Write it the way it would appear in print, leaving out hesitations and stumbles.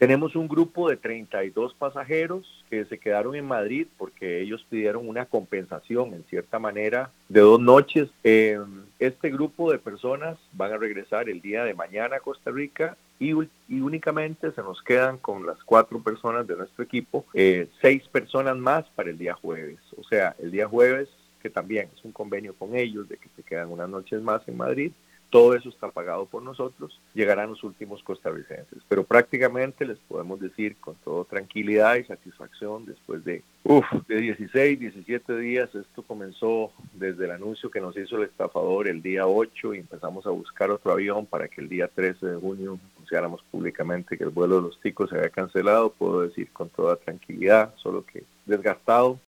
Tenemos un grupo de 32 pasajeros que se quedaron en Madrid porque ellos pidieron una compensación, en cierta manera, de 2 noches. Este grupo de personas van a regresar el día de mañana a Costa Rica y únicamente se nos quedan con las 4 personas de nuestro equipo, 6 personas más para el día jueves. O sea, el día jueves, que también es un convenio con ellos de que se quedan unas noches más en Madrid. Todo eso está pagado por nosotros, llegarán los últimos costarricenses. Pero prácticamente les podemos decir con toda tranquilidad y satisfacción, después de 16, 17 días, esto comenzó desde el anuncio que nos hizo el estafador el día 8 y empezamos a buscar otro avión para que el día 13 de junio anunciáramos públicamente que el vuelo de los ticos se había cancelado. Puedo decir con toda tranquilidad, solo que desgastado,